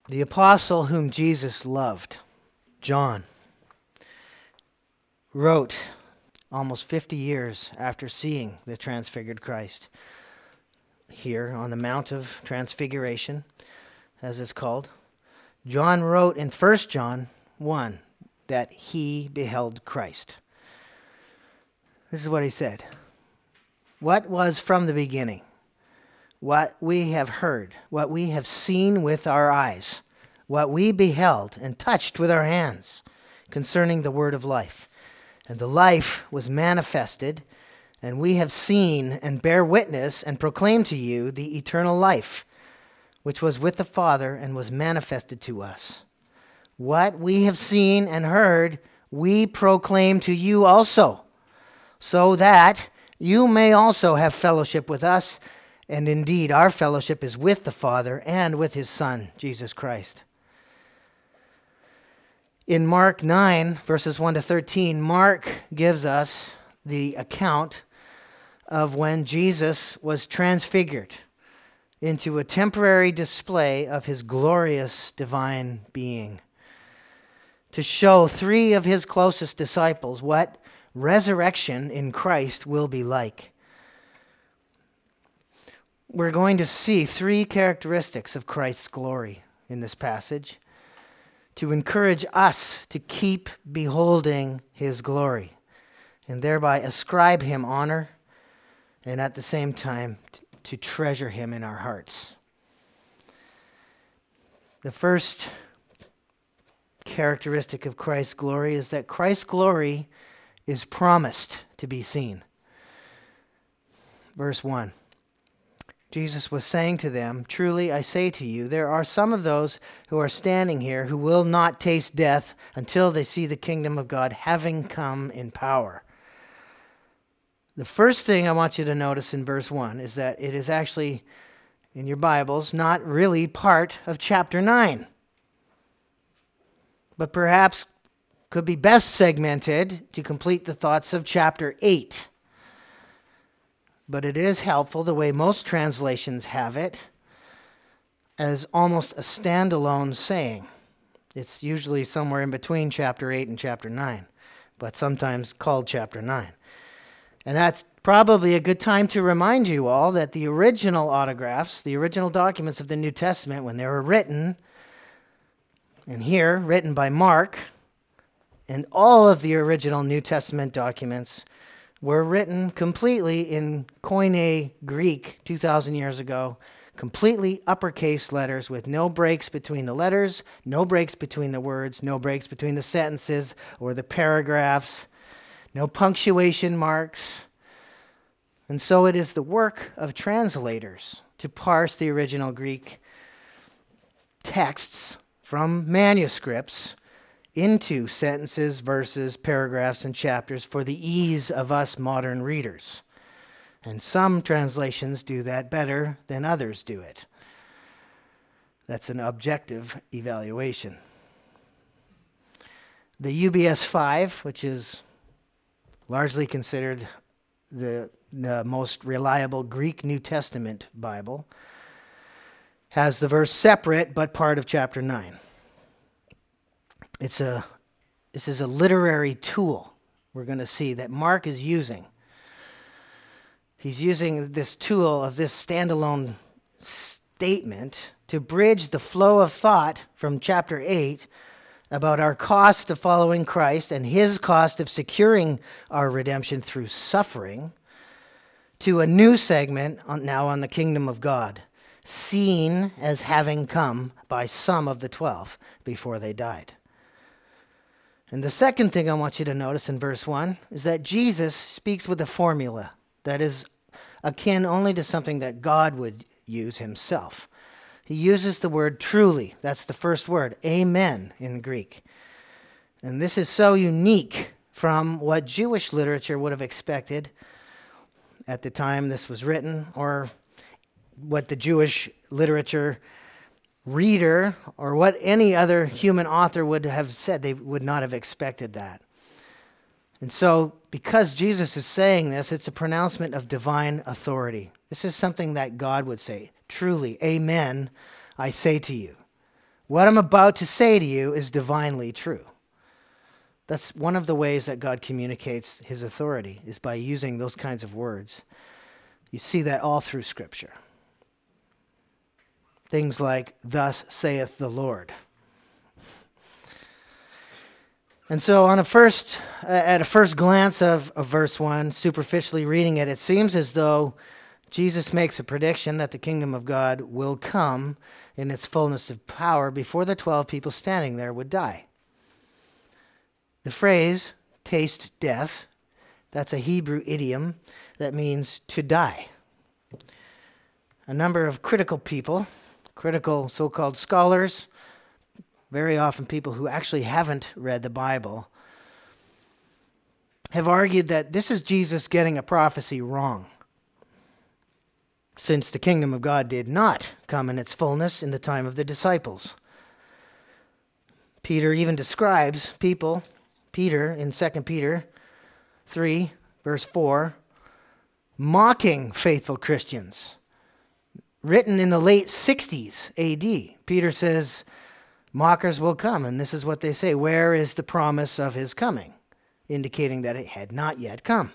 The apostle whom Jesus loved, John, wrote almost 50 years after seeing the transfigured Christ here on the Mount of Transfiguration, as it's called. John wrote in 1 John 1 that he beheld Christ. This is what he said. What was from the beginning, what we have heard, what we have seen with our eyes, what we beheld and touched with our hands concerning the word of life. And the life was manifested, and we have seen and bear witness and proclaim to you the eternal life, which was with the Father and was manifested to us. What we have seen and heard, we proclaim to you also, so that you may also have fellowship with us. And indeed, our fellowship is with the Father and with his Son, Jesus Christ. In Mark 9, verses 1 to 13, Mark gives us the account of when Jesus was transfigured into a temporary display of his glorious divine being, to show three of his closest disciples what resurrection in Christ will be like. We're going to see three characteristics of Christ's glory in this passage to encourage us to keep beholding his glory and thereby ascribe him honor and at the same time to treasure him in our hearts. The first characteristic of Christ's glory is that Christ's glory is promised to be seen. Verse 1. Jesus was saying to them, "Truly I say to you, there are some of those who are standing here who will not taste death until they see the kingdom of God having come in power." The first thing I want you to notice in verse 1 is that it is actually, in your Bibles, not really part of chapter 9, but perhaps could be best segmented to complete the thoughts of chapter 8. But it is helpful, the way most translations have it, as almost a standalone saying. It's usually somewhere in between chapter 8 and chapter 9, but sometimes called chapter 9. And that's probably a good time to remind you all that the original autographs, the original documents of the New Testament, when they were written, and here, written by Mark, and all of the original New Testament documents were written completely in Koine Greek 2,000 years ago, completely uppercase letters with no breaks between the letters, no breaks between the words, no breaks between the sentences or the paragraphs, no punctuation marks. And so it is the work of translators to parse the original Greek texts from manuscripts into sentences, verses, paragraphs, and chapters for the ease of us modern readers. And some translations do that better than others do it. That's an objective evaluation. The UBS 5, which is largely considered the most reliable Greek New Testament Bible, has the verse separate but part of chapter 9. This is a literary tool we're going to see that Mark is using. He's using this tool of this standalone statement to bridge the flow of thought from chapter 8 about our cost of following Christ and his cost of securing our redemption through suffering to a new segment now on the kingdom of God, seen as having come by some of the 12 before they died. And the second thing I want you to notice in verse 1 is that Jesus speaks with a formula that is akin only to something that God would use himself. He uses the word truly. That's the first word, amen, in Greek. And this is so unique from what Jewish literature would have expected at the time this was written, or what the Jewish literature reader or what any other human author would have said. They would not have expected that. And so, because Jesus is saying this, it's a pronouncement of divine authority. This is something that God would say. Truly, amen, I say to you. What I'm about to say to you is divinely true. That's one of the ways that God communicates his authority, is by using those kinds of words. You see that all through Scripture. Things like, thus saith the Lord. And so at a first glance of verse 1, superficially reading it, it seems as though Jesus makes a prediction that the kingdom of God will come in its fullness of power before the 12 people standing there would die. The phrase, taste death, that's a Hebrew idiom that means to die. A number of critical people, critical so-called scholars, very often people who actually haven't read the Bible, have argued that this is Jesus getting a prophecy wrong, since the kingdom of God did not come in its fullness in the time of the disciples. Peter even describes Peter in 2 Peter 3, verse 4, mocking faithful Christians. Written in the late 60s AD, Peter says, mockers will come, and this is what they say, where is the promise of his coming? Indicating that it had not yet come.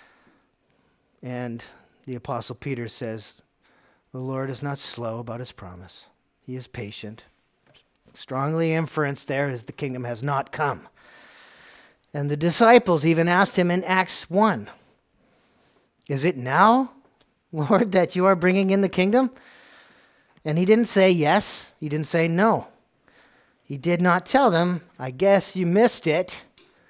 And the Apostle Peter says, the Lord is not slow about his promise. He is patient. Strongly inferenced there is the kingdom has not come. And the disciples even asked him in Acts 1, is it now, Lord, that you are bringing in the kingdom? And he didn't say yes. He didn't say no. He did not tell them, I guess you missed it.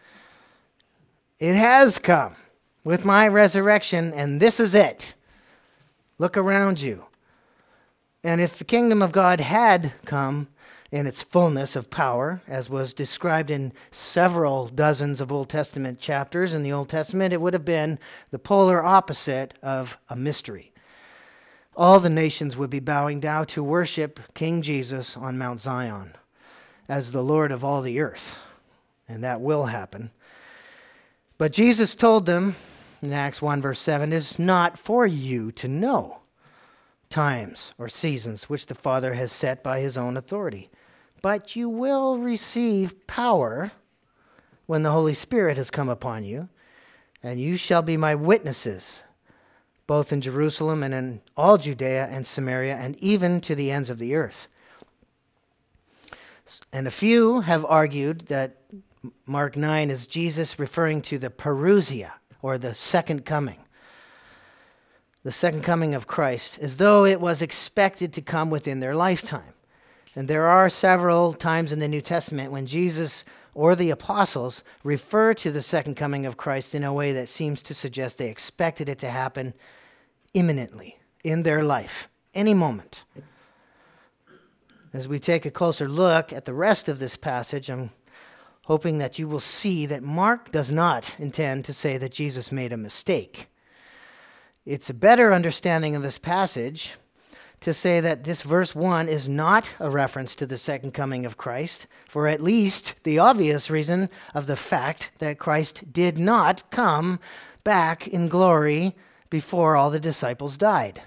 It has come with my resurrection, and this is it. Look around you. And if the kingdom of God had come in its fullness of power, as was described in several dozens of Old Testament chapters in the Old Testament, it would have been the polar opposite of a mystery. All the nations would be bowing down to worship King Jesus on Mount Zion as the Lord of all the earth. And that will happen. But Jesus told them in Acts 1 verse 7, is not for you to know times or seasons which the Father has set by his own authority. But you will receive power when the Holy Spirit has come upon you, and you shall be my witnesses, both in Jerusalem and in all Judea and Samaria, and even to the ends of the earth. And a few have argued that Mark 9 is Jesus referring to the parousia, or the second coming. The second coming of Christ, as though it was expected to come within their lifetime. And there are several times in the New Testament when Jesus or the apostles refer to the second coming of Christ in a way that seems to suggest they expected it to happen imminently in their life, any moment. As we take a closer look at the rest of this passage, I'm hoping that you will see that Mark does not intend to say that Jesus made a mistake. It's a better understanding of this passage to say that this verse 1 is not a reference to the second coming of Christ, for at least the obvious reason of the fact that Christ did not come back in glory before all the disciples died.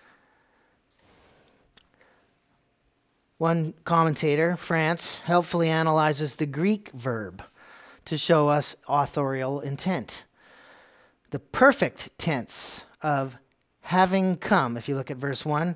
One commentator, France, helpfully analyzes the Greek verb to show us authorial intent. The perfect tense of having come, if you look at verse 1,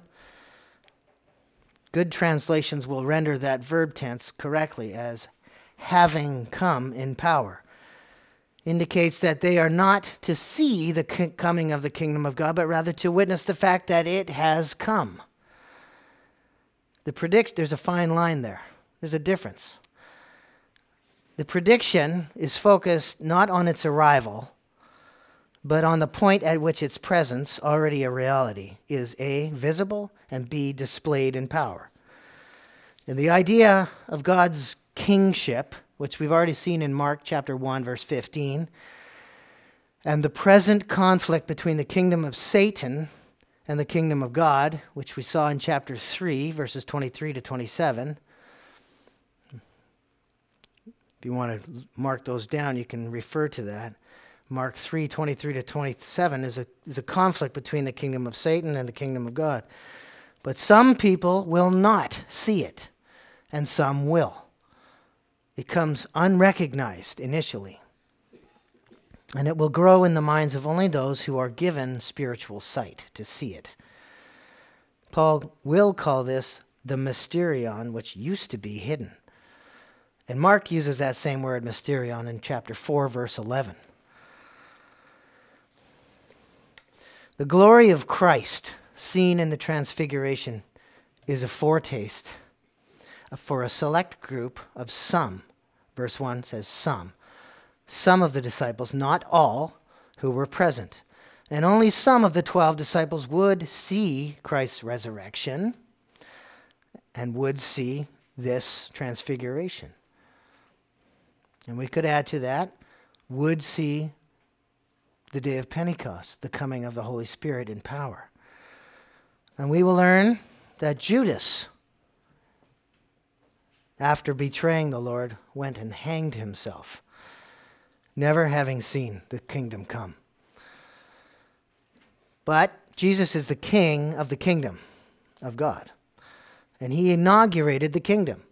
good translations will render that verb tense correctly as having come in power. Indicates that they are not to see the coming of the kingdom of God, but rather to witness the fact that it has come. There's a fine line there. There's a difference. The prediction is focused not on its arrival, but on the point at which its presence, already a reality, is A, visible, and B, displayed in power. And the idea of God's kingship, which we've already seen in Mark chapter 1, verse 15, and the present conflict between the kingdom of Satan and the kingdom of God, which we saw in chapter 3, verses 23 to 27. If you want to mark those down, you can refer to that. Mark 3, 23 to 27 is a conflict between the kingdom of Satan and the kingdom of God. But some people will not see it. and some will. It comes unrecognized initially, and it will grow in the minds of only those who are given spiritual sight to see it. Paul will call this the mysterion, which used to be hidden. And Mark uses that same word, mysterion, in chapter 4, verse 11. The glory of Christ seen in the transfiguration is a foretaste for a select group of some. Verse 1 says some of the disciples, not all, who were present. And only some of the 12 disciples would see Christ's resurrection and would see this transfiguration. And we could add to that, would see the day of Pentecost, the coming of the Holy Spirit in power. And we will learn that Judas, after betraying the Lord, went and hanged himself, never having seen the kingdom come. But Jesus is the king of the kingdom of God, and he inaugurated the kingdom.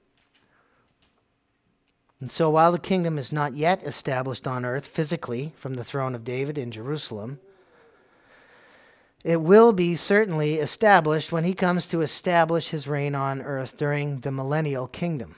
And so while the kingdom is not yet established on earth physically from the throne of David in Jerusalem, it will be certainly established when he comes to establish his reign on earth during the millennial kingdom.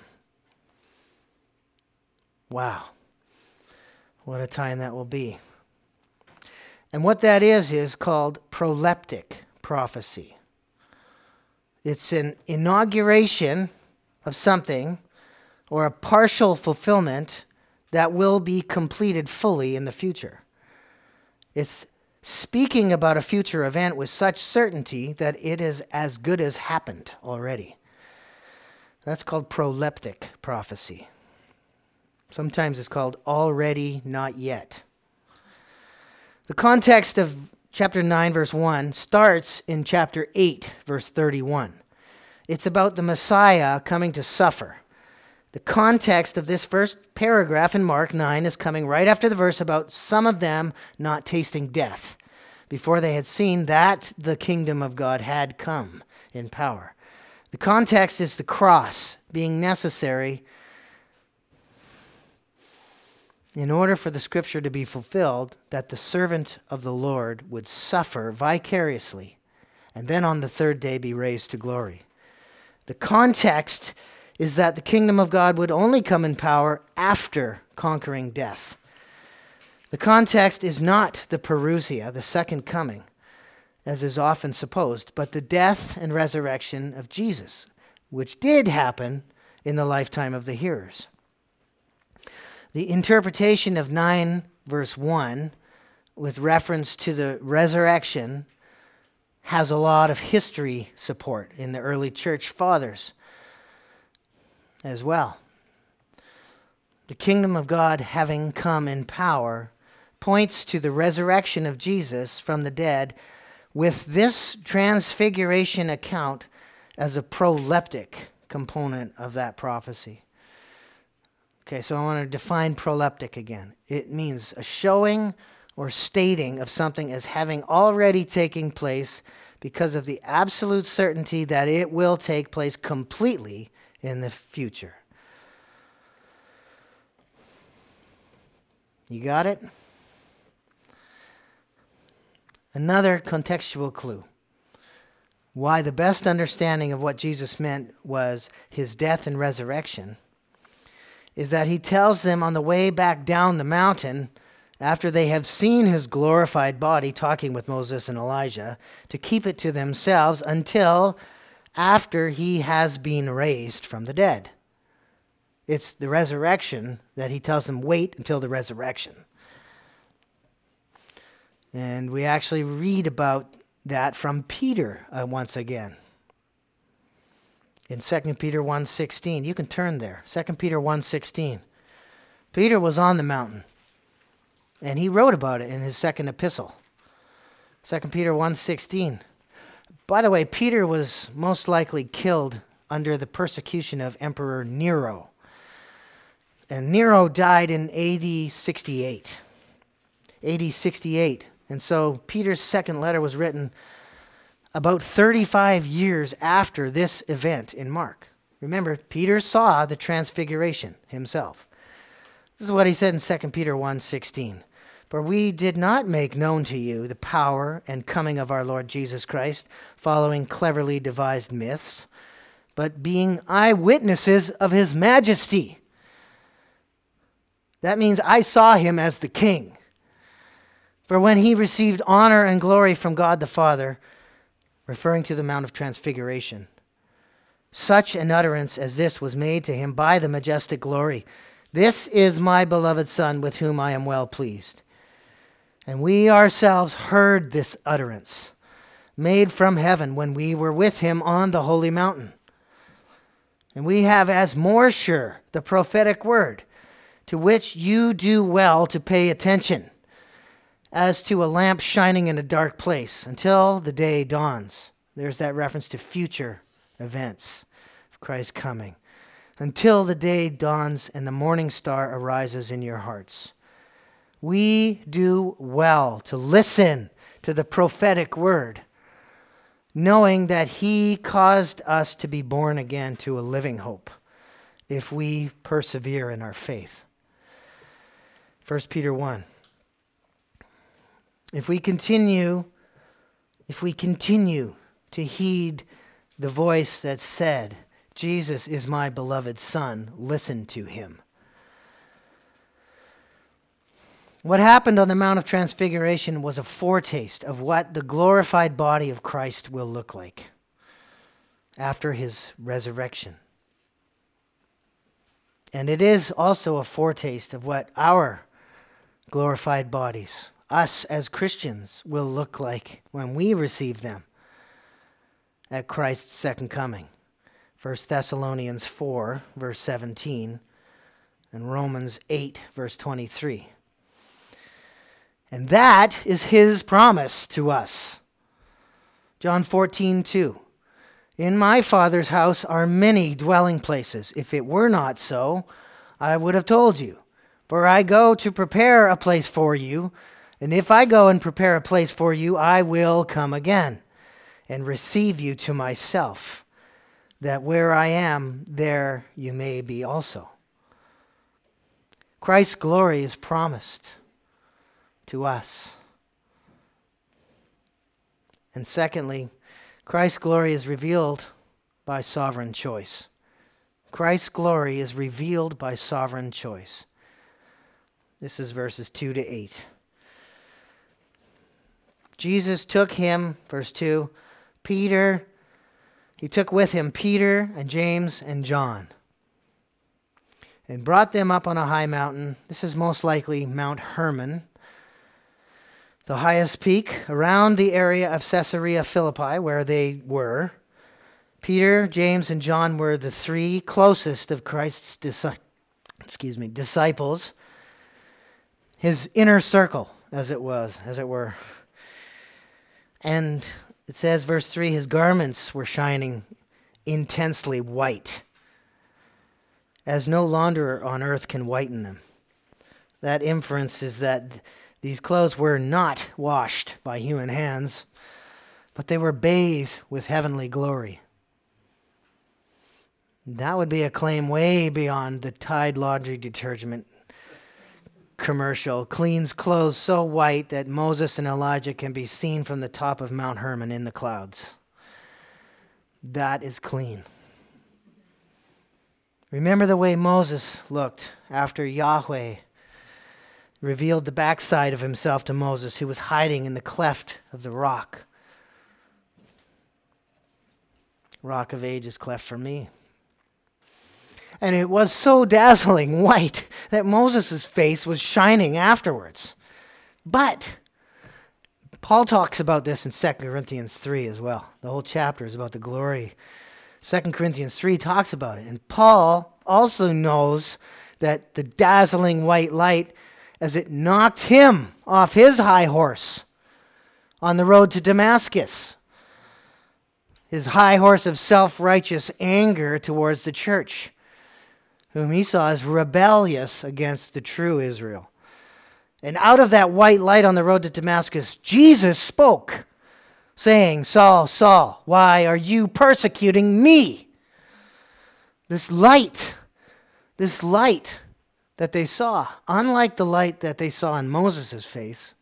Wow. What a time that will be. And what that is called proleptic prophecy. It's an inauguration of something or a partial fulfillment that will be completed fully in the future. It's speaking about a future event with such certainty that it is as good as happened already. That's called proleptic prophecy. Sometimes it's called already, not yet. The context of chapter 9, verse 1 starts in chapter 8, verse 31. It's about the Messiah coming to suffer. The context of this first paragraph in Mark 9 is coming right after the verse about some of them not tasting death, before they had seen that the kingdom of God had come in power. The context is the cross being necessary in order for the scripture to be fulfilled, that the servant of the Lord would suffer vicariously and then on the third day be raised to glory. The context is that the kingdom of God would only come in power after conquering death. The context is not the parousia, the second coming, as is often supposed, but the death and resurrection of Jesus, which did happen in the lifetime of the hearers. The interpretation of 9 verse 1 with reference to the resurrection has a lot of history support in the early church fathers as well. The kingdom of God having come in power points to the resurrection of Jesus from the dead, with this transfiguration account as a proleptic component of that prophecy. Okay, so I want to define proleptic again. It means a showing or stating of something as having already taken place because of the absolute certainty that it will take place completely in the future. You got it? Another contextual clue. Why the best understanding of what Jesus meant was his death and resurrection is that he tells them on the way back down the mountain, after they have seen his glorified body talking with Moses and Elijah, to keep it to themselves until after he has been raised from the dead. It's the resurrection that he tells them, wait until the resurrection. And we actually read about that from Peter once again. In 2 Peter 1:16, you can turn there. 2 Peter 1:16. Peter was on the mountain, and he wrote about it in his second epistle. 2 Peter 1:16. By the way, Peter was most likely killed under the persecution of Emperor Nero. And Nero died in AD 68. AD 68. And so Peter's second letter was written about 35 years after this event in Mark. Remember, Peter saw the transfiguration himself. This is what he said in 2 Peter 1:16. For we did not make known to you the power and coming of our Lord Jesus Christ, following cleverly devised myths, but being eyewitnesses of his majesty. That means I saw him as the king. For when he received honor and glory from God the Father, referring to the Mount of Transfiguration, such an utterance as this was made to him by the majestic glory. This is my beloved Son, with whom I am well pleased. And we ourselves heard this utterance, made from heaven when we were with him on the holy mountain. And we have as more sure the prophetic word, to which you do well to pay attention, as to a lamp shining in a dark place until the day dawns. There's that reference to future events of Christ's coming. Until the day dawns and the morning star arises in your hearts. We do well to listen to the prophetic word, knowing that he caused us to be born again to a living hope if we persevere in our faith. 1 Peter 1. If we continue to heed the voice that said, Jesus is my beloved Son, listen to him. What happened on the Mount of Transfiguration was a foretaste of what the glorified body of Christ will look like after his resurrection. And it is also a foretaste of what our glorified bodies, us as Christians, will look like when we receive them at Christ's second coming. 1 Thessalonians 4, verse 17, and Romans 8, verse 23. And that is his promise to us. John 14:2. In my Father's house are many dwelling places. If it were not so, I would have told you. For I go to prepare a place for you. And if I go and prepare a place for you, I will come again and receive you to myself, that where I am, there you may be also. Christ's glory is promised to us. And secondly, Christ's glory is revealed by sovereign choice. Christ's glory is revealed by sovereign choice. This is verses 2 to 8. Jesus took him, verse 2, he took with him Peter and James and John and brought them up on a high mountain. This is most likely Mount Hermon, the highest peak around the area of Caesarea Philippi where they were. Peter, James, and John were the three closest of Christ's disciples, his inner circle, as it were. And it says, verse 3, his garments were shining intensely white, as no launderer on earth can whiten them. That inference is that these clothes were not washed by human hands, but they were bathed with heavenly glory. That would be a claim way beyond the Tide laundry detergent commercial. Cleans clothes so white that Moses and Elijah can be seen from the top of Mount Hermon in the clouds. That is clean. Remember the way Moses looked after Yahweh revealed the backside of himself to Moses, who was hiding in the cleft of the rock. Rock of ages cleft for me. And it was so dazzling white that Moses' face was shining afterwards. But Paul talks about this in 2 Corinthians 3 as well. The whole chapter is about the glory. 2 Corinthians 3 talks about it. And Paul also knows that the dazzling white light, as it knocked him off his high horse on the road to Damascus, his high horse of self-righteous anger towards the church, whom he saw as rebellious against the true Israel. And out of that white light on the road to Damascus, Jesus spoke, saying, Saul, Saul, why are you persecuting me? This light that they saw, unlike the light that they saw in Moses' face,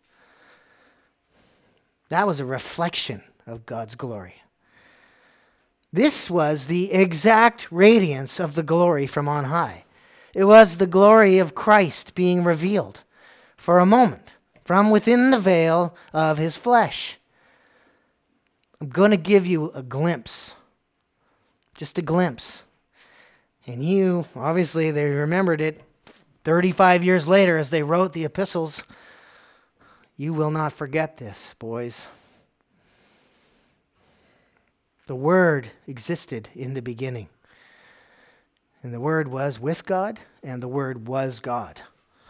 that was a reflection of God's glory. This was the exact radiance of the glory from on high. It was the glory of Christ being revealed for a moment from within the veil of his flesh. I'm going to give you a glimpse, just a glimpse. And you, obviously, they remembered it 35 years later as they wrote the epistles. You will not forget this, boys. The Word existed in the beginning. And the Word was with God, and the Word was God.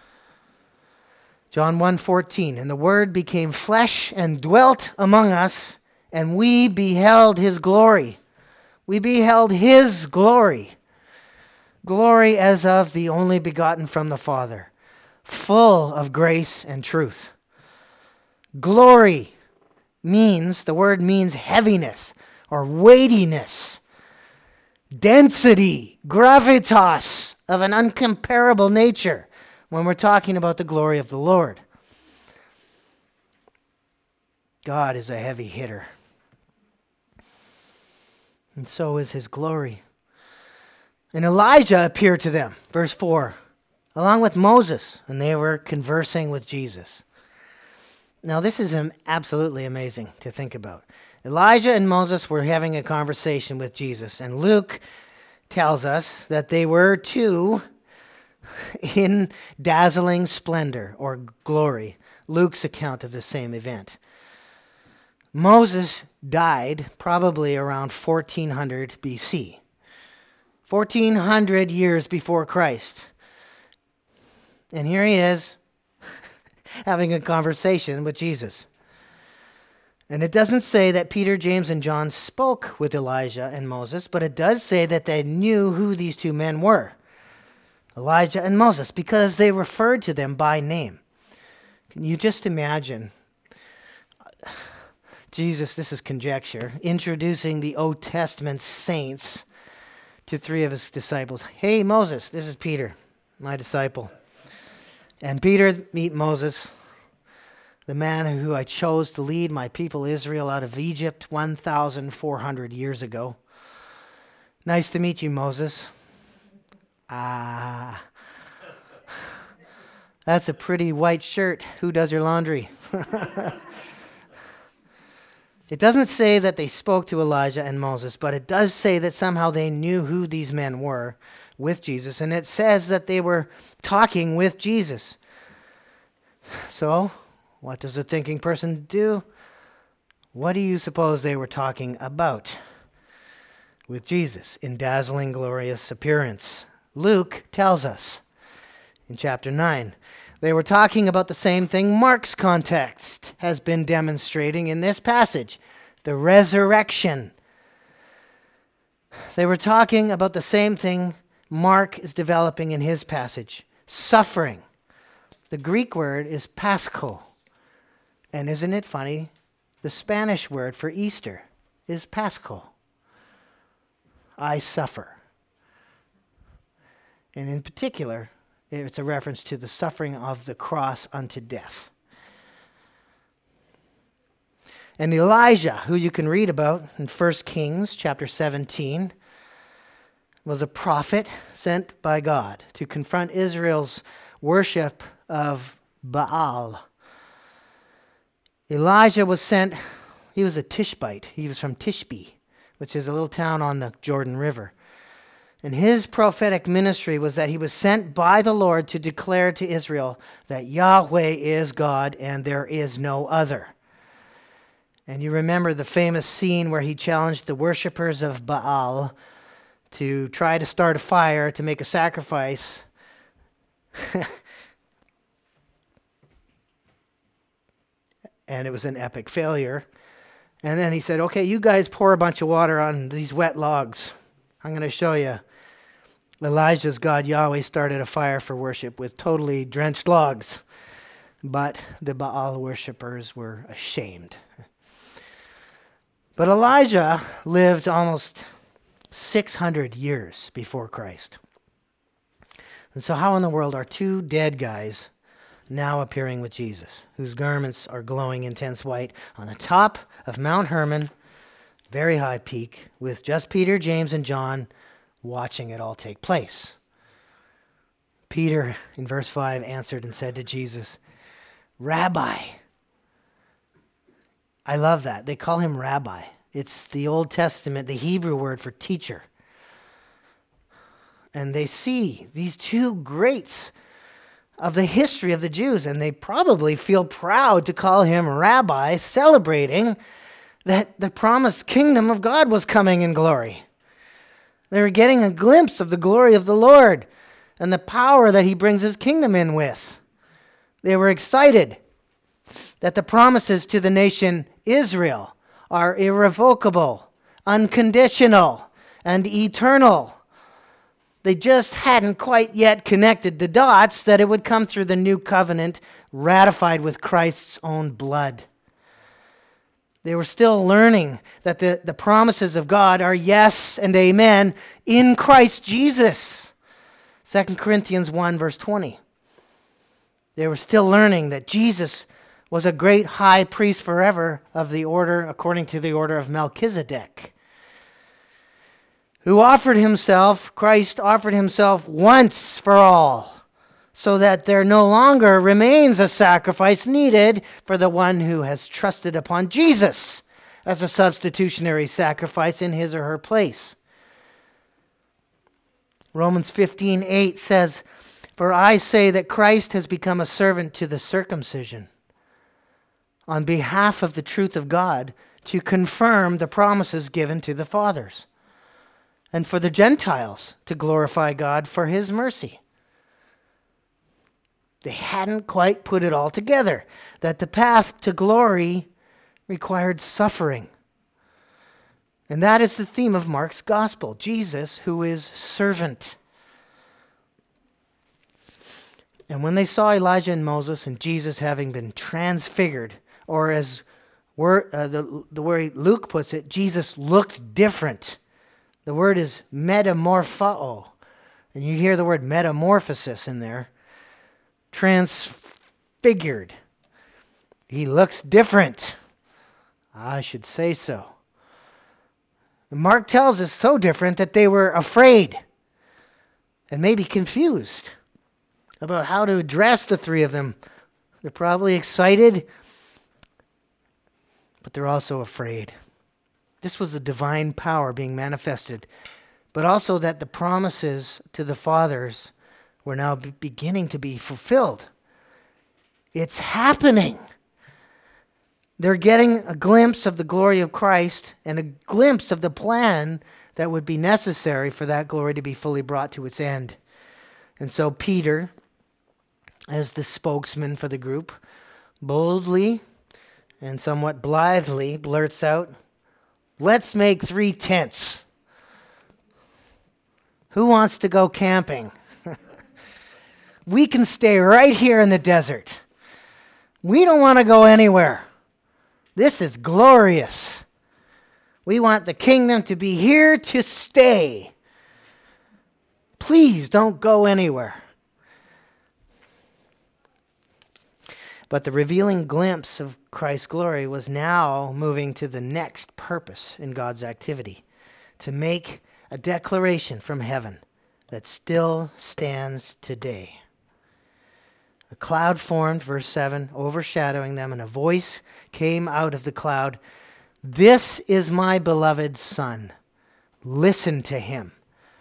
John 1:14, and the Word became flesh and dwelt among us, and we beheld his glory. We beheld his glory. Glory as of the only begotten from the Father, full of grace and truth. Glory the word means heaviness or weightiness, density, gravitas of an uncomparable nature when we're talking about the glory of the Lord. God is a heavy hitter. And so is his glory. And Elijah appeared to them, verse 4, along with Moses, and they were conversing with Jesus. Now, this is absolutely amazing to think about. Elijah and Moses were having a conversation with Jesus, and Luke tells us that they were two in dazzling splendor or glory. Luke's account of the same event. Moses died probably around 1400 BC. 1400 years before Christ. And here he is having a conversation with Jesus. And it doesn't say that Peter, James, and John spoke with Elijah and Moses, but it does say that they knew who these two men were, Elijah and Moses, because they referred to them by name. Can you just imagine Jesus, this is conjecture, introducing the Old Testament saints to three of his disciples. Hey, Moses, this is Peter, my disciple. And Peter, meet Moses, the man who I chose to lead my people Israel out of Egypt 1,400 years ago. Nice to meet you, Moses. That's a pretty white shirt. Who does your laundry? It doesn't say that they spoke to Elijah and Moses, but it does say that somehow they knew who these men were with Jesus, and it says that they were talking with Jesus. So, what does a thinking person do? What do you suppose they were talking about with Jesus in dazzling, glorious appearance? Luke tells us in chapter 9. They were talking about the same thing Mark's context has been demonstrating in this passage, the resurrection. They were talking about the same thing Mark is developing in his passage, suffering. The Greek word is Paschal. And isn't it funny? The Spanish word for Easter is Paschal. I suffer. And in particular, it's a reference to the suffering of the cross unto death. And Elijah, who you can read about in 1 Kings chapter 17, was a prophet sent by God to confront Israel's worship of Baal. Elijah was sent, he was a Tishbite. He was from Tishbe, which is a little town on the Jordan River. And his prophetic ministry was that he was sent by the Lord to declare to Israel that Yahweh is God and there is no other. And you remember the famous scene where he challenged the worshipers of Baal to try to start a fire to make a sacrifice. And it was an epic failure. And then he said, okay, you guys pour a bunch of water on these wet logs. I'm going to show you. Elijah's God, Yahweh, started a fire for worship with totally drenched logs. But the Baal worshipers were ashamed. But Elijah lived almost 600 years before Christ. And so how in the world are two dead guys now appearing with Jesus, whose garments are glowing intense white on the top of Mount Hermon, very high peak, with just Peter, James, and John watching it all take place? Peter, in verse 5, answered and said to Jesus, Rabbi. I love that. They call him Rabbi. It's the Old Testament, the Hebrew word for teacher. And they see these two greats of the history of the Jews, and they probably feel proud to call him Rabbi, celebrating that the promised kingdom of God was coming in glory. They were getting a glimpse of the glory of the Lord and the power that he brings his kingdom in with. They were excited that the promises to the nation Israel are irrevocable, unconditional, and eternal. They just hadn't quite yet connected the dots that it would come through the new covenant ratified with Christ's own blood. They were still learning that the promises of God are yes and amen in Christ Jesus. 2 Corinthians 1 verse 20. They were still learning that Jesus was a great high priest forever of the order, according to the order of Melchizedek, Christ offered himself once for all, so that there no longer remains a sacrifice needed for the one who has trusted upon Jesus as a substitutionary sacrifice in his or her place. Romans 15:8 says, For I say that Christ has become a servant to the circumcision on behalf of the truth of God to confirm the promises given to the fathers, and for the Gentiles to glorify God for his mercy. They hadn't quite put it all together, that the path to glory required suffering. And that is the theme of Mark's gospel, Jesus, who is servant. And when they saw Elijah and Moses and Jesus having been transfigured, or as the way Luke puts it, Jesus looked different. The word is metamorphao, and you hear the word metamorphosis in there. Transfigured. He looks different. I should say so. Mark tells us so different that they were afraid and maybe confused about how to address the three of them. They're probably excited, but they're also afraid. This was the divine power being manifested, but also that the promises to the fathers were now beginning to be fulfilled. It's happening. They're getting a glimpse of the glory of Christ and a glimpse of the plan that would be necessary for that glory to be fully brought to its end. And so Peter, as the spokesman for the group, boldly and somewhat blithely blurts out, Let's make 3 tents. Who wants to go camping? We can stay right here in the desert. We don't want to go anywhere. This is glorious. We want the kingdom to be here to stay. Please don't go anywhere. But the revealing glimpse of Christ's glory was now moving to the next purpose in God's activity, to make a declaration from heaven that still stands today. A cloud formed, verse 7, overshadowing them, and a voice came out of the cloud. This is my beloved Son. Listen to him.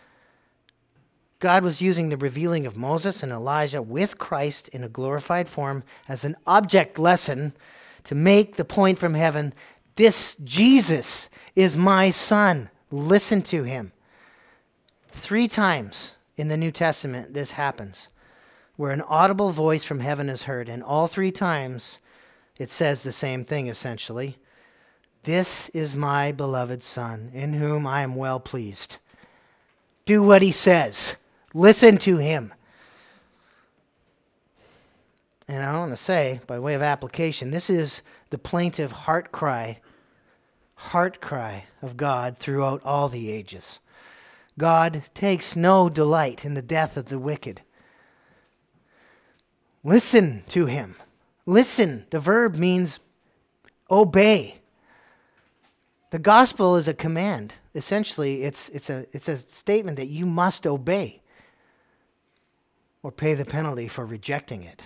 God was using the revealing of Moses and Elijah with Christ in a glorified form as an object lesson to make the point from heaven, this Jesus is my Son. Listen to him. 3 times in the New Testament this happens, where an audible voice from heaven is heard, and all 3 times it says the same thing essentially. This is my beloved Son, in whom I am well pleased. Do what he says. Listen to him. And I want to say, by way of application, this is the plaintive heart cry of God throughout all the ages. God takes no delight in the death of the wicked. Listen to him. Listen. The verb means obey. The gospel is a command. Essentially, it's a statement that you must obey or pay the penalty for rejecting it.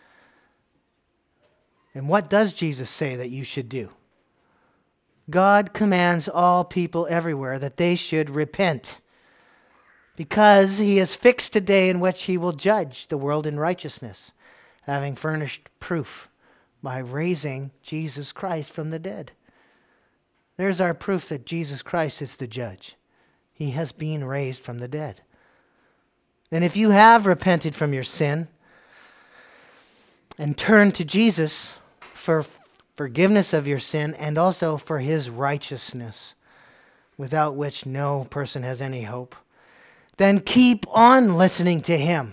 And what does Jesus say that you should do? God commands all people everywhere that they should repent, because he has fixed a day in which he will judge the world in righteousness, having furnished proof by raising Jesus Christ from the dead. There's our proof that Jesus Christ is the judge. He has been raised from the dead. And if you have repented from your sin and turned to Jesus for forgiveness of your sin and also for his righteousness, without which no person has any hope, then keep on listening to him.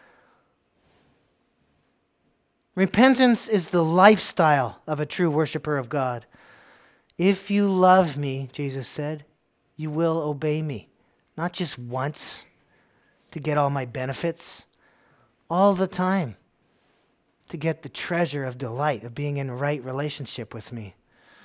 Repentance is the lifestyle of a true worshiper of God. If you love me, Jesus said, you will obey me. Not just once to get all my benefits, all the time to get the treasure of delight of being in right relationship with me.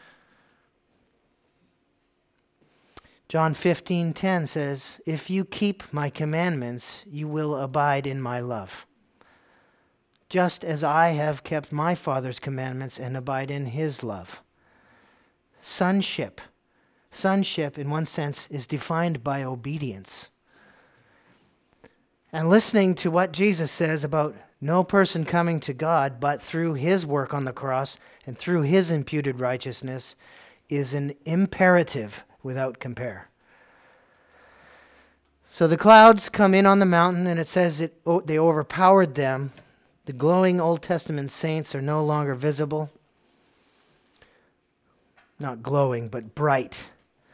John 15:10 says, if you keep my commandments, you will abide in my love, just as I have kept my Father's commandments and abide in his love. Sonship. Sonship, in one sense, is defined by obedience. And listening to what Jesus says about no person coming to God but through his work on the cross and through his imputed righteousness is an imperative without compare. So the clouds come in on the mountain, and it says they overpowered them. The glowing Old Testament saints are no longer visible. Not glowing, but bright.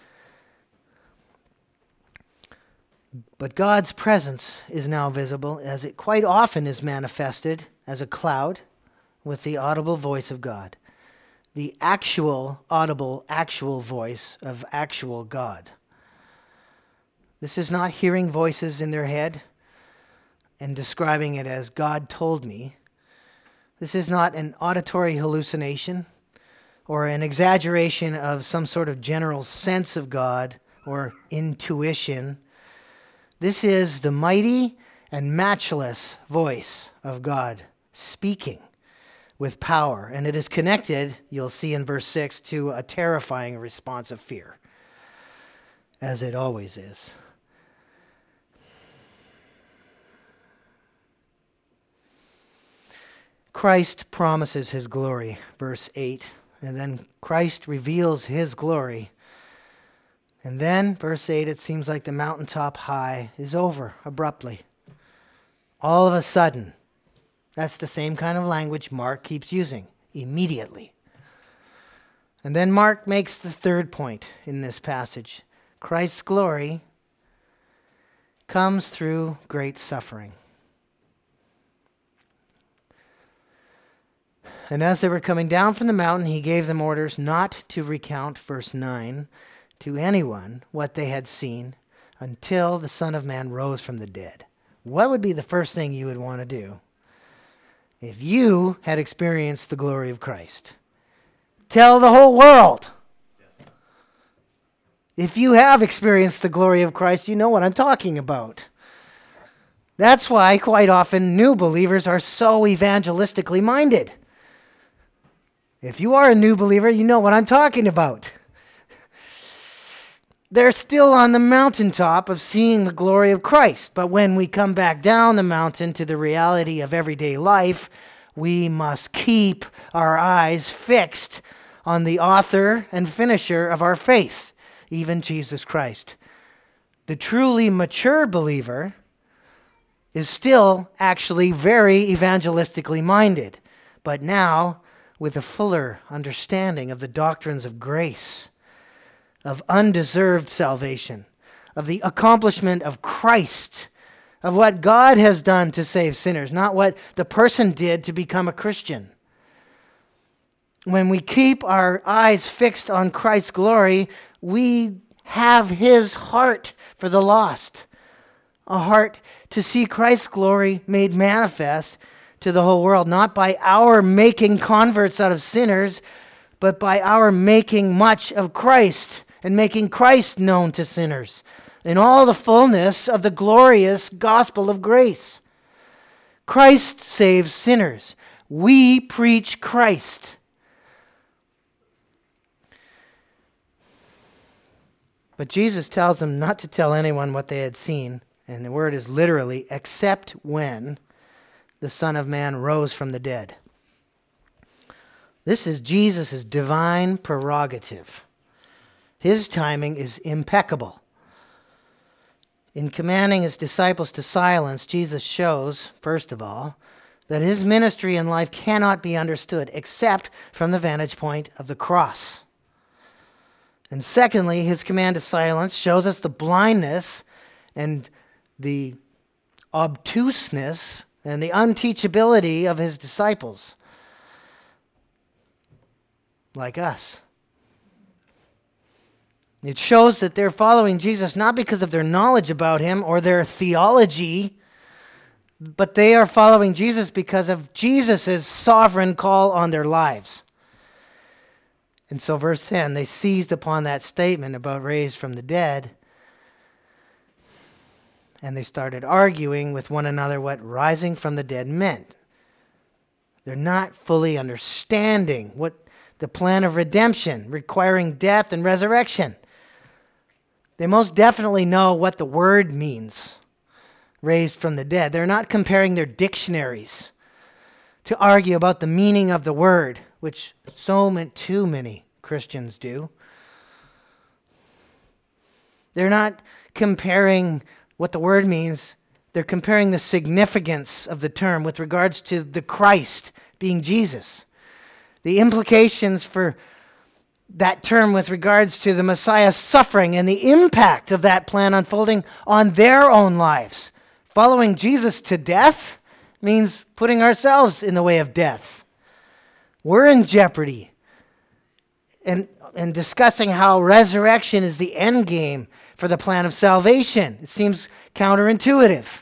But God's presence is now visible, as it quite often is manifested as a cloud with the audible voice of God. The actual, audible, actual voice of actual God. This is not hearing voices in their head and describing it as God told me. This is not an auditory hallucination or an exaggeration of some sort of general sense of God or intuition. This is the mighty and matchless voice of God speaking with power. And it is connected, you'll see in verse 6, to a terrifying response of fear, as it always is. Christ promises his glory, verse 8, and then Christ reveals his glory. And then, verse 8, it seems like the mountaintop high is over abruptly. All of a sudden. That's the same kind of language Mark keeps using, immediately. And then Mark makes the third point in this passage. Christ's glory comes through great suffering. And as they were coming down from the mountain, he gave them orders not to recount, verse 9, to anyone what they had seen until the Son of Man rose from the dead. What would be the first thing you would want to do if you had experienced the glory of Christ? Tell the whole world. Yes. If you have experienced the glory of Christ, you know what I'm talking about. That's why quite often new believers are so evangelistically minded. If you are a new believer, you know what I'm talking about. They're still on the mountaintop of seeing the glory of Christ. But when we come back down the mountain to the reality of everyday life, we must keep our eyes fixed on the author and finisher of our faith, even Jesus Christ. The truly mature believer is still actually very evangelistically minded, but now with a fuller understanding of the doctrines of grace, of undeserved salvation, of the accomplishment of Christ, of what God has done to save sinners, not what the person did to become a Christian. When we keep our eyes fixed on Christ's glory, we have his heart for the lost, a heart to see Christ's glory made manifest to the whole world, not by our making converts out of sinners, but by our making much of Christ and making Christ known to sinners in all the fullness of the glorious gospel of grace. Christ saves sinners. We preach Christ. But Jesus tells them not to tell anyone what they had seen, and the word is literally, except when the Son of Man rose from the dead. This is Jesus' divine prerogative. His timing is impeccable. In commanding his disciples to silence, Jesus shows, first of all, that his ministry and life cannot be understood except from the vantage point of the cross. And secondly, his command to silence shows us the blindness and the obtuseness and the unteachability of his disciples, like us. It shows that they're following Jesus not because of their knowledge about him or their theology, but they are following Jesus because of Jesus' sovereign call on their lives. And so verse 10, they seized upon that statement about raised from the dead, and they started arguing with one another what rising from the dead meant. They're not fully understanding what the plan of redemption, requiring death and resurrection. They most definitely know what the word means, raised from the dead. They're not comparing their dictionaries to argue about the meaning of the word, which too many Christians do. They're not comparing what the word means. They're comparing the significance of the term with regards to the Christ being Jesus. The implications for that term with regards to the Messiah's suffering and the impact of that plan unfolding on their own lives. Following Jesus to death means putting ourselves in the way of death. We're in jeopardy. And discussing how resurrection is the end game for the plan of salvation. It seems counterintuitive.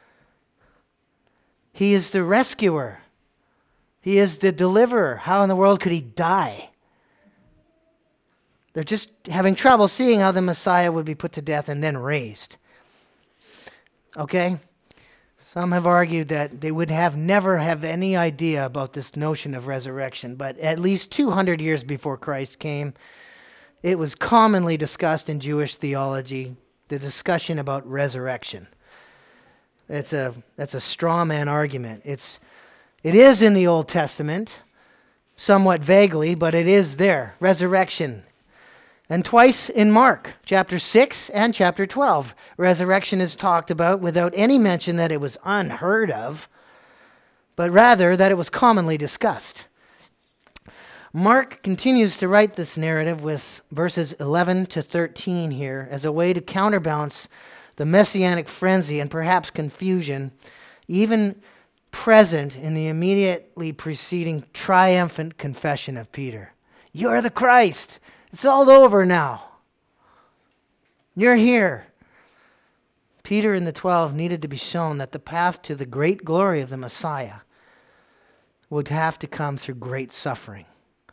He is the rescuer. He is the deliverer. How in the world could he die? They're just having trouble seeing how the Messiah would be put to death and then raised. Okay? Some have argued that they would never have any idea about this notion of resurrection, but at least 200 years before Christ came, it was commonly discussed in Jewish theology, the discussion about resurrection. That's a straw man argument. It is in the Old Testament, somewhat vaguely, but it is there, resurrection. And twice in Mark, chapter 6 and chapter 12, resurrection is talked about without any mention that it was unheard of, but rather that it was commonly discussed. Mark continues to write this narrative with verses 11 to 13 here as a way to counterbalance the messianic frenzy and perhaps confusion, even present in the immediately preceding triumphant confession of Peter. You are the Christ. It's all over now. You're here. Peter and the 12 needed to be shown that the path to the great glory of the Messiah would have to come through great suffering.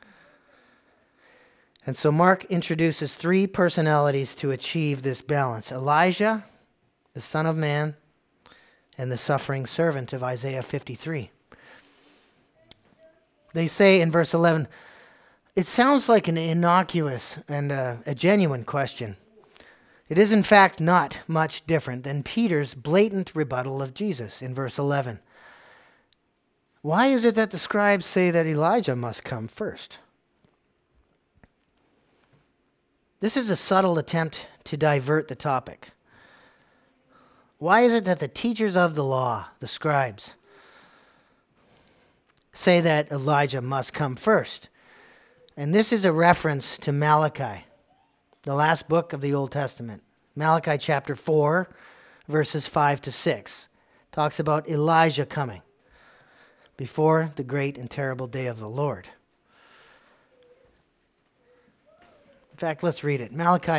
And so Mark introduces three personalities to achieve this balance: Elijah, the Son of Man, and the suffering servant of Isaiah 53. They say in verse 11, it sounds like an innocuous and a genuine question. It is in fact not much different than Peter's blatant rebuttal of Jesus in verse 11. Why is it that the scribes say that Elijah must come first? This is a subtle attempt to divert the topic. Why is it that the teachers of the law, the scribes, say that Elijah must come first? And this is a reference to Malachi, the last book of the Old Testament. Malachi chapter 4, verses 5 to 6, talks about Elijah coming before the great and terrible day of the Lord. In fact, let's read it. Malachi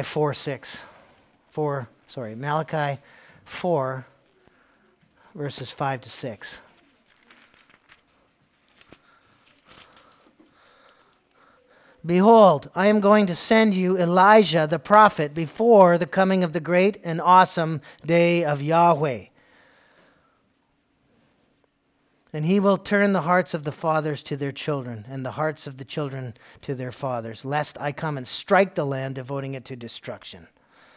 4, verses 5 to 6. Behold, I am going to send you Elijah the prophet before the coming of the great and awesome day of Yahweh. And he will turn the hearts of the fathers to their children, and the hearts of the children to their fathers, lest I come and strike the land, devoting it to destruction.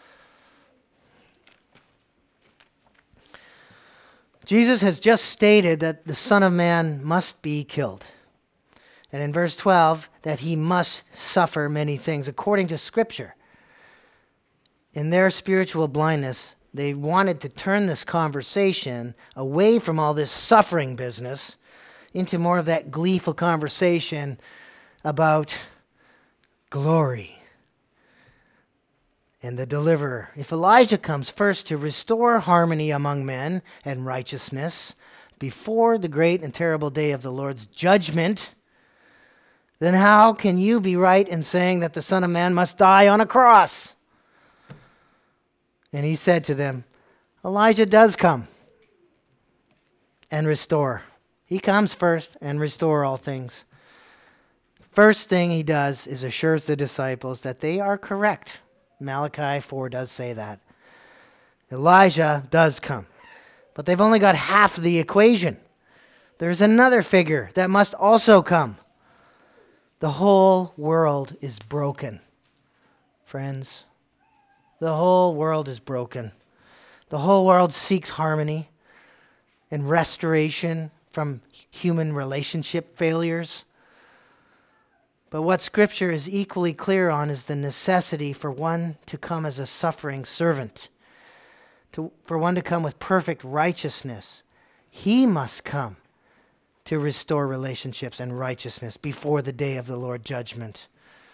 Jesus has just stated that the Son of Man must be killed. And in verse 12, that he must suffer many things according to Scripture. In their spiritual blindness, they wanted to turn this conversation away from all this suffering business into more of that gleeful conversation about glory and the deliverer. If Elijah comes first to restore harmony among men and righteousness before the great and terrible day of the Lord's judgment, then how can you be right in saying that the Son of Man must die on a cross? And he said to them, Elijah does come and restore. He comes first and restore all things. First thing he does is assures the disciples that they are correct. Malachi 4 does say that. Elijah does come. But they've only got half the equation. There's another figure that must also come. The whole world is broken, friends. The whole world is broken. The whole world seeks harmony and restoration from human relationship failures. But what Scripture is equally clear on is the necessity for one to come as a suffering servant, for one to come with perfect righteousness. He must come to restore relationships and righteousness before the day of the Lord judgment.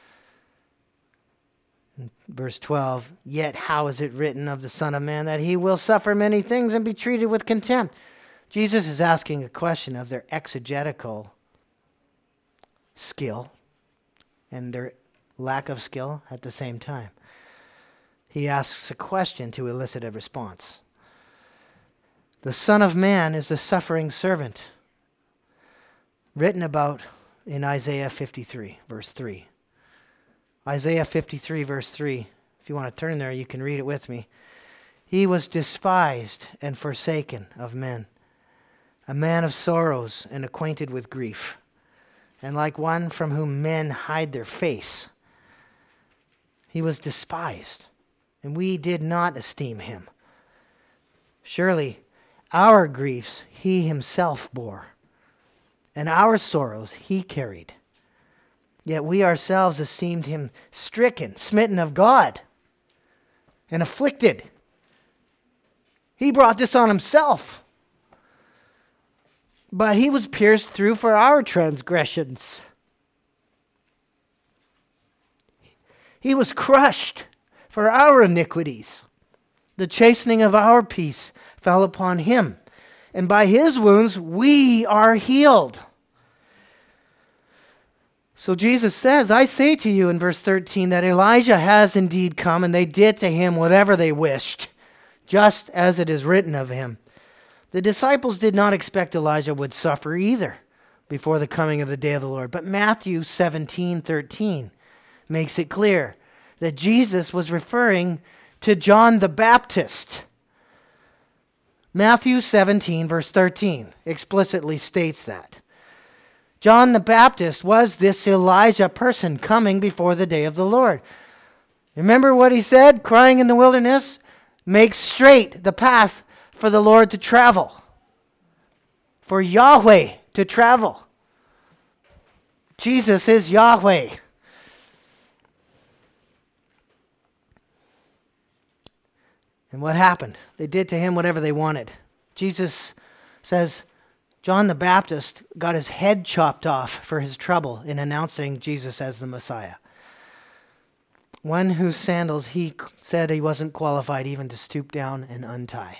In verse 12, yet how is it written of the Son of Man that he will suffer many things and be treated with contempt? Jesus is asking a question of their exegetical skill and their lack of skill at the same time. He asks a question to elicit a response. The Son of Man is the suffering servant, written about in Isaiah 53, verse 3. Isaiah 53, verse 3. If you want to turn there, you can read it with me. He was despised and forsaken of men, a man of sorrows and acquainted with grief, and like one from whom men hide their face. He was despised, and we did not esteem him. Surely our griefs he himself bore, and our sorrows he carried. Yet we ourselves esteemed him stricken, smitten of God, and afflicted. He brought this on himself. But he was pierced through for our transgressions. He was crushed for our iniquities. The chastening of our peace fell upon him, and by his wounds we are healed. So Jesus says, I say to you in verse 13 that Elijah has indeed come, and they did to him whatever they wished, just as it is written of him. The disciples did not expect Elijah would suffer either before the coming of the day of the Lord. But Matthew 17:13 makes it clear that Jesus was referring to John the Baptist. Matthew 17, verse 13 explicitly states that. John the Baptist was this Elijah person coming before the day of the Lord. Remember what he said, crying in the wilderness? Make straight the path for the Lord to travel, for Yahweh to travel. Jesus is Yahweh. And what happened? They did to him whatever they wanted. Jesus says, John the Baptist got his head chopped off for his trouble in announcing Jesus as the Messiah. One whose sandals he said he wasn't qualified even to stoop down and untie.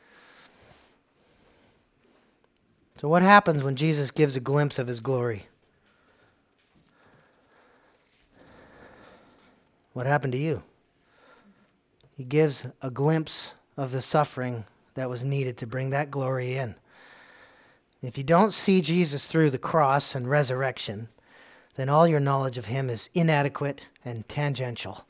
So what happens when Jesus gives a glimpse of his glory? What happened to you? He gives a glimpse of the suffering that was needed to bring that glory in. If you don't see Jesus through the cross and resurrection, then all your knowledge of him is inadequate and tangential.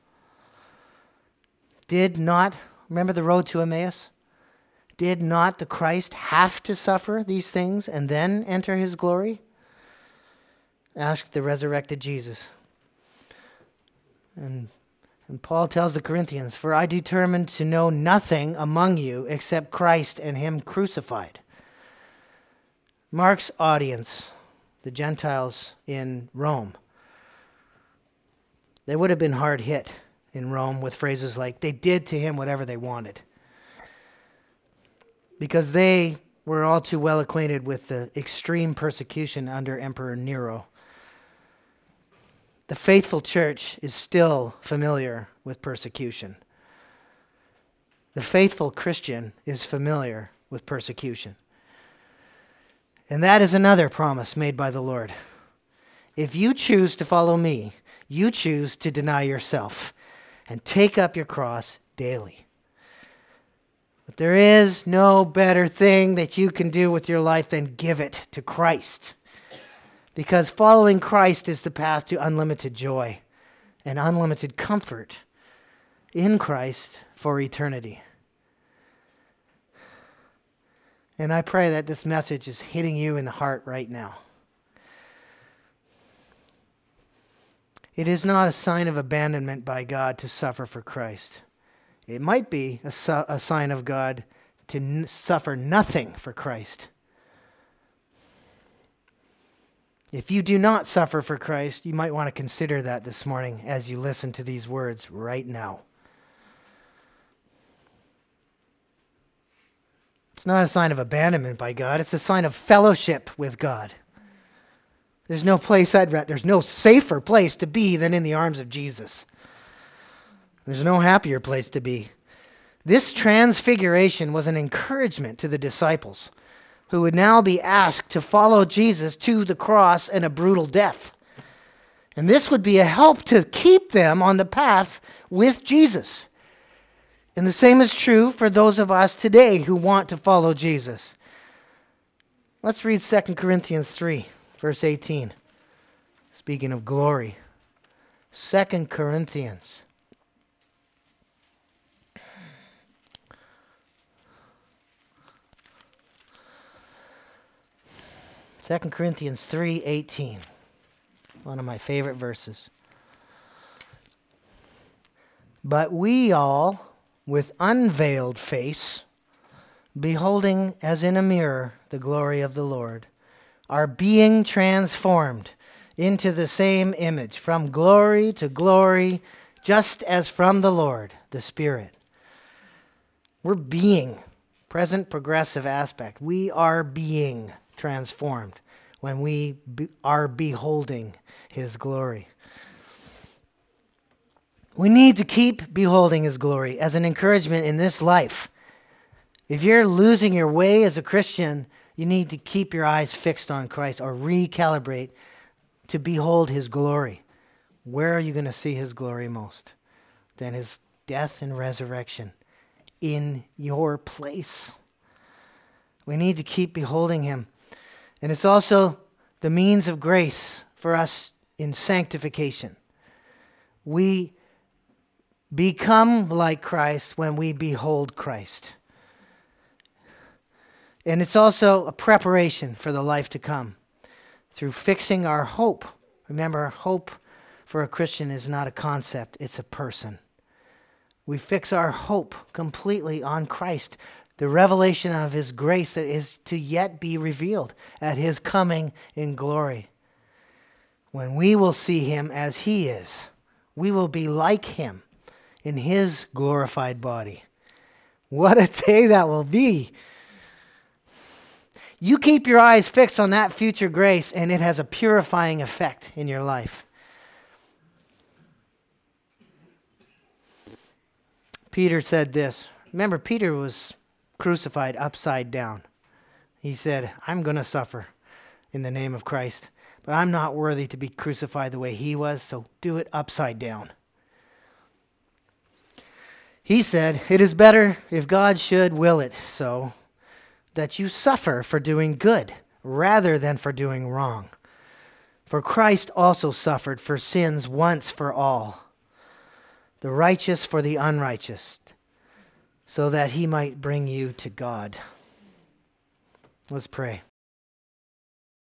Remember the road to Emmaus? Did not the Christ have to suffer these things and then enter his glory? Ask the resurrected Jesus. And Paul tells the Corinthians, "For I determined to know nothing among you except Christ and him crucified." Mark's audience, the Gentiles in Rome, they would have been hard hit in Rome with phrases like, "They did to him whatever they wanted," because they were all too well acquainted with the extreme persecution under Emperor Nero. The faithful church is still familiar with persecution. The faithful Christian is familiar with persecution. And that is another promise made by the Lord. If you choose to follow me, you choose to deny yourself and take up your cross daily. But there is no better thing that you can do with your life than give it to Christ. Because following Christ is the path to unlimited joy and unlimited comfort in Christ for eternity. And I pray that this message is hitting you in the heart right now. It is not a sign of abandonment by God to suffer for Christ. It might be a sign of God to suffer nothing for Christ. If you do not suffer for Christ, you might want to consider that this morning as you listen to these words right now. It's not a sign of abandonment by God. It's a sign of fellowship with God. There's no safer place to be than in the arms of Jesus. There's no happier place to be. This transfiguration was an encouragement to the disciples who would now be asked to follow Jesus to the cross and a brutal death. And this would be a help to keep them on the path with Jesus. And the same is true for those of us today who want to follow Jesus. Let's read 2 Corinthians 3, verse 18. Speaking of glory. 2 Corinthians. Second Corinthians 3:18. One of my favorite verses. But we all, with unveiled face, beholding as in a mirror the glory of the Lord, are being transformed into the same image, from glory to glory, just as from the Lord, the Spirit. We're being, present progressive aspect. We are being transformed when we are beholding his glory. We need to keep beholding his glory as an encouragement in this life. If you're losing your way as a Christian, you need to keep your eyes fixed on Christ or recalibrate to behold his glory. Where are you going to see his glory most? Then his death and resurrection in your place. We need to keep beholding him. And it's also the means of grace for us in sanctification. We become like Christ when we behold Christ. And it's also a preparation for the life to come through fixing our hope. Remember, hope for a Christian is not a concept, it's a person. We fix our hope completely on Christ, the revelation of his grace that is to yet be revealed at his coming in glory. When we will see him as he is, we will be like him in his glorified body. What a day that will be. You keep your eyes fixed on that future grace, and it has a purifying effect in your life. Peter said this. Remember, Peter was crucified upside down. He said, I'm going to suffer in the name of Christ, but I'm not worthy to be crucified the way he was, so do it upside down. He said, "It is better if God should will it so, that you suffer for doing good rather than for doing wrong. For Christ also suffered for sins once for all, the righteous for the unrighteous, so that he might bring you to God." Let's pray.